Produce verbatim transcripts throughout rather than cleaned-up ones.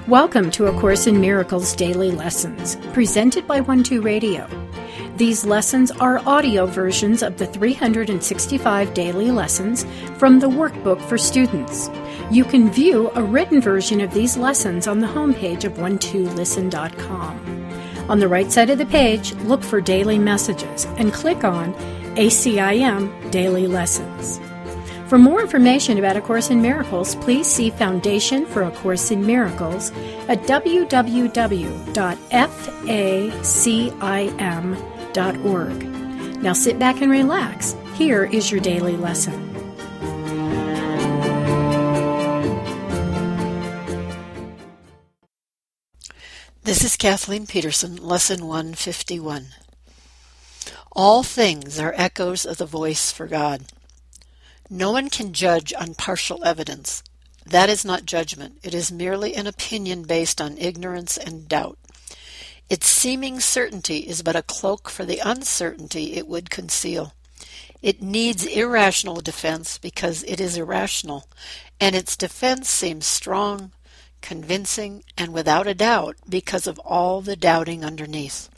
Welcome to A Course in Miracles Daily Lessons, presented by One Two Radio. These lessons are audio versions of the three hundred sixty-five daily lessons from the workbook for students. You can view a written version of these lessons on the homepage of one two listen dot com. On the right side of the page, look for Daily Messages and click on A C I M Daily Lessons. For more information about A Course in Miracles, please see Foundation for A Course in Miracles at w w w dot facim dot org. Now sit back and relax. Here is your daily lesson. This is Kathleen Peterson, Lesson one fifty-one. All things are echoes of the voice for God. No one can judge on partial evidence. That is not judgment. It is merely an opinion based on ignorance and doubt. Its seeming certainty is but a cloak for the uncertainty it would conceal. It needs irrational defense because it is irrational, and its defense seems strong, convincing, and without a doubt because of all the doubting underneath.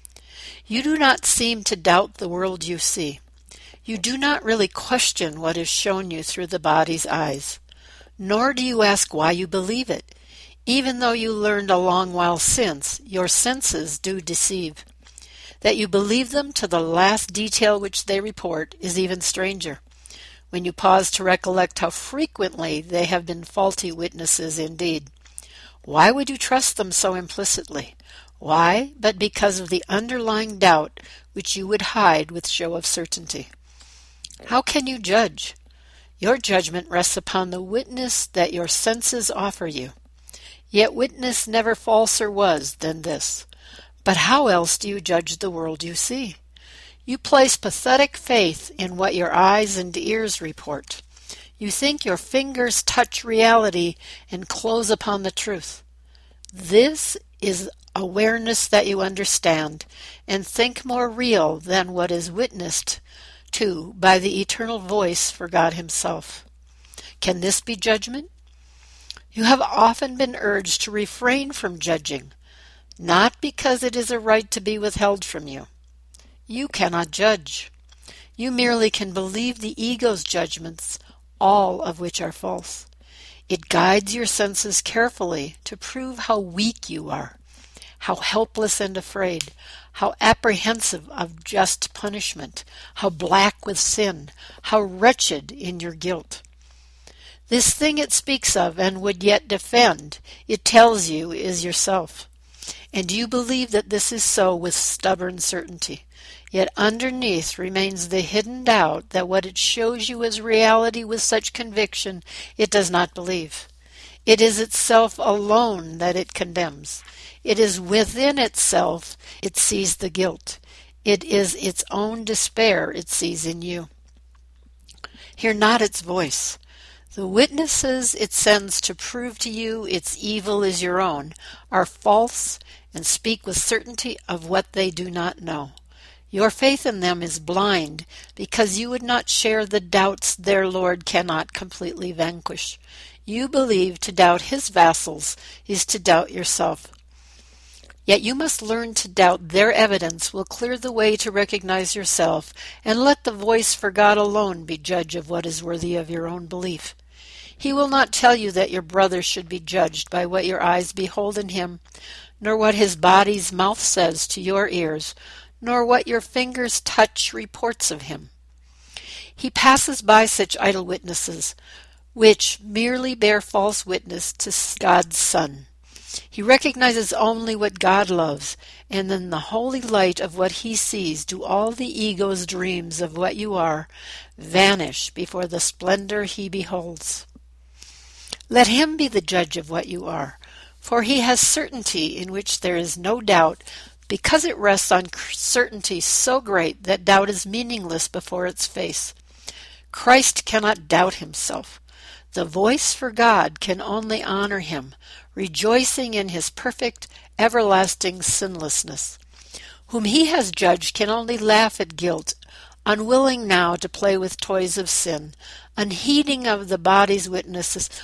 You do not seem to doubt the world you see. You do not really question what is shown you through the body's eyes, nor do you ask why you believe it, even though you learned a long while since your senses do deceive. That you believe them to the last detail which they report is even stranger, when you pause to recollect how frequently they have been faulty witnesses indeed. Why would you trust them so implicitly? Why, but because of the underlying doubt which you would hide with show of certainty. How can you judge? Your judgment rests upon the witness that your senses offer you. Yet witness never falser was than this. But how else do you judge the world you see? You place pathetic faith in what your eyes and ears report. You think your fingers touch reality and close upon the truth. This is awareness that you understand and think more real than what is witnessed to by the eternal voice for God Himself. Can this be judgment? You have often been urged to refrain from judging, not because it is a right to be withheld from you. You cannot judge. You merely can believe the ego's judgments, all of which are false. It guides your senses carefully to prove how weak you are, how helpless and afraid, how apprehensive of just punishment, how black with sin, how wretched in your guilt. This thing it speaks of and would yet defend, it tells you is yourself. And you believe that this is so with stubborn certainty. Yet underneath remains the hidden doubt that what it shows you as reality with such conviction it does not believe. It is itself alone that it condemns. It is within itself it sees the guilt. It is its own despair it sees in you. Hear not its voice. The witnesses it sends to prove to you its evil is your own are false and speak with certainty of what they do not know. Your faith in them is blind because you would not share the doubts their Lord cannot completely vanquish. You believe to doubt His vassals is to doubt yourself. Yet you must learn to doubt their evidence will clear the way to recognize yourself, and let the voice for God alone be judge of what is worthy of your own belief. He will not tell you that your brother should be judged by what your eyes behold in him, nor what his body's mouth says to your ears, nor what your fingers touch reports of him. He passes by such idle witnesses, which merely bear false witness to God's Son. He recognizes only what God loves, and in the holy light of what he sees do all the ego's dreams of what you are vanish before the splendor he beholds. Let him be the judge of what you are, for he has certainty in which there is no doubt, because it rests on certainty so great that doubt is meaningless before its face. Christ cannot doubt himself. The voice for God can only honor him, rejoicing in his perfect, everlasting sinlessness. Whom he has judged can only laugh at guilt, unwilling now to play with toys of sin, unheeding of the body's witnesses,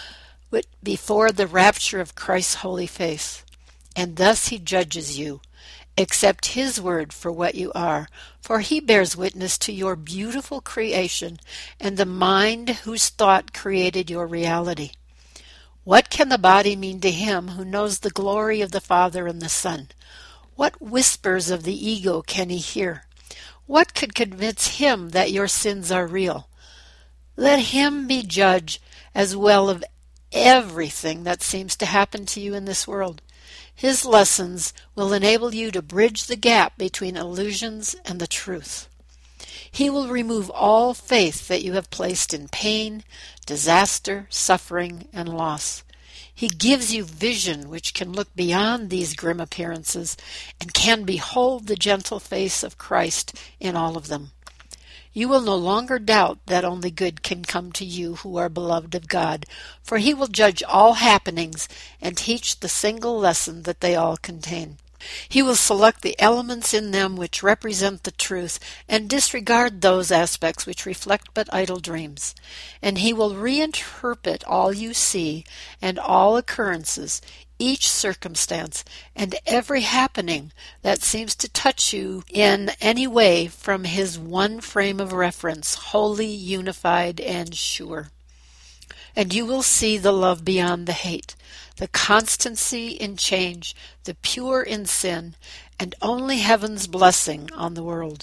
before the rapture of Christ's holy face. And thus he judges you. Accept his word for what you are, for he bears witness to your beautiful creation and the mind whose thought created your reality. What can the body mean to him who knows the glory of the Father and the Son? What whispers of the ego can he hear? What could convince him that your sins are real? Let him be judge as well of everything that seems to happen to you in this world. His lessons will enable you to bridge the gap between illusions and the truth. He will remove all faith that you have placed in pain, disaster, suffering, and loss. He gives you vision which can look beyond these grim appearances and can behold the gentle face of Christ in all of them. You will no longer doubt that only good can come to you who are beloved of God, for he will judge all happenings and teach the single lesson that they all contain. He will select the elements in them which represent the truth and disregard those aspects which reflect but idle dreams. And he will reinterpret all you see and all occurrences, each circumstance, and every happening that seems to touch you in any way from his one frame of reference, wholly unified and sure. And you will see the love beyond the hate, the constancy in change, the pure in sin, and only heaven's blessing on the world.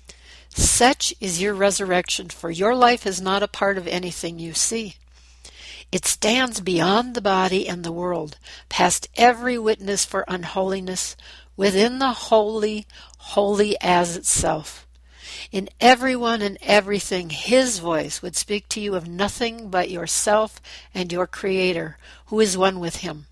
Such is your resurrection, for your life is not a part of anything you see. It stands beyond the body and the world, past every witness for unholiness, within the holy, holy as itself. In everyone and everything, his voice would speak to you of nothing but yourself and your Creator, who is one with him.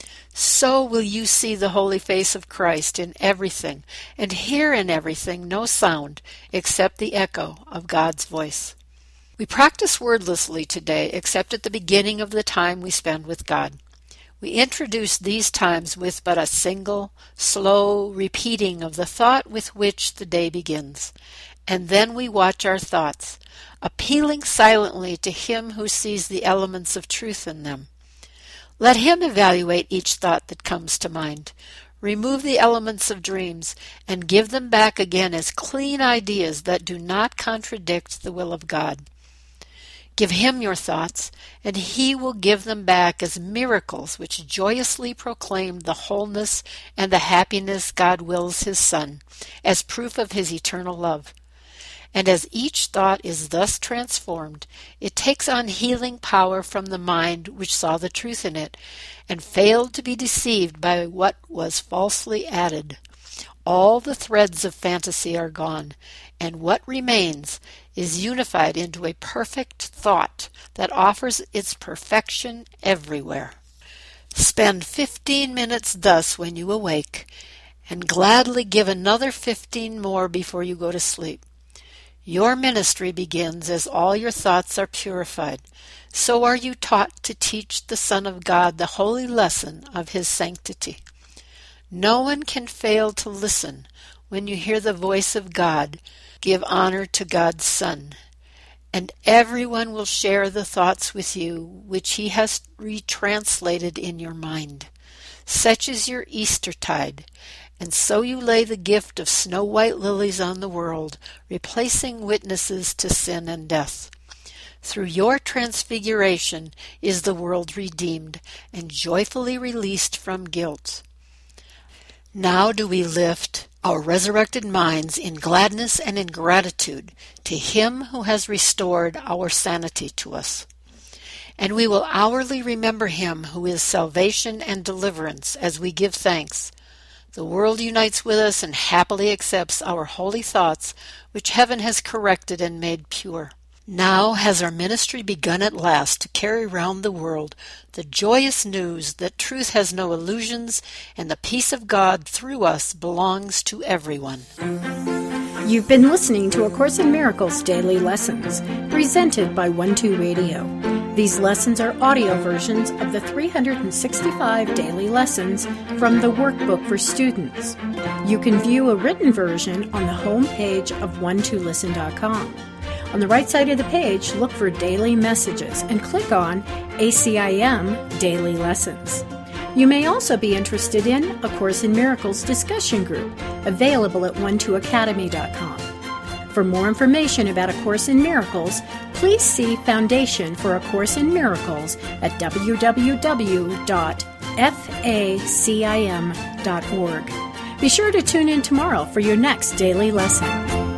So will you see the holy face of Christ in everything, and hear in everything no sound except the echo of God's voice. We practice wordlessly today, except at the beginning of the time we spend with God. We introduce these times with but a single, slow repeating of the thought with which the day begins. And then we watch our thoughts, appealing silently to him who sees the elements of truth in them. Let him evaluate each thought that comes to mind. Remove the elements of dreams and give them back again as clean ideas that do not contradict the will of God. Give him your thoughts, and he will give them back as miracles which joyously proclaim the wholeness and the happiness God wills his Son, as proof of his eternal love. And as each thought is thus transformed, it takes on healing power from the mind which saw the truth in it, and failed to be deceived by what was falsely added. All the threads of fantasy are gone, and what remains is unified into a perfect thought that offers its perfection everywhere. Spend fifteen minutes thus when you awake, and gladly give another fifteen more before you go to sleep. Your ministry begins as all your thoughts are purified. So are you taught to teach the Son of God the holy lesson of his sanctity. No one can fail to listen when you hear the voice of God. Give honor to God's Son, and everyone will share the thoughts with you which he has retranslated in your mind. Such is your Eastertide, and so you lay the gift of snow-white lilies on the world, replacing witnesses to sin and death. Through your transfiguration is the world redeemed and joyfully released from guilt. Now do we lift our resurrected minds in gladness and in gratitude to him who has restored our sanity to us. And we will hourly remember him who is salvation and deliverance as we give thanks. The world unites with us and happily accepts our holy thoughts, which heaven has corrected and made pure. Now has our ministry begun at last to carry round the world the joyous news that truth has no illusions and the peace of God through us belongs to everyone. You've been listening to A Course in Miracles Daily Lessons, presented by one two Radio. These lessons are audio versions of the three hundred sixty-five daily lessons from the Workbook for Students. You can view a written version on the home page of one two listen dot com. On the right side of the page, look for Daily Messages and click on A C I M Daily Lessons. You may also be interested in A Course in Miracles discussion group, available at one two academy dot com. For more information about A Course in Miracles, please see Foundation for A Course in Miracles at w w w dot facim dot org. Be sure to tune in tomorrow for your next daily lesson.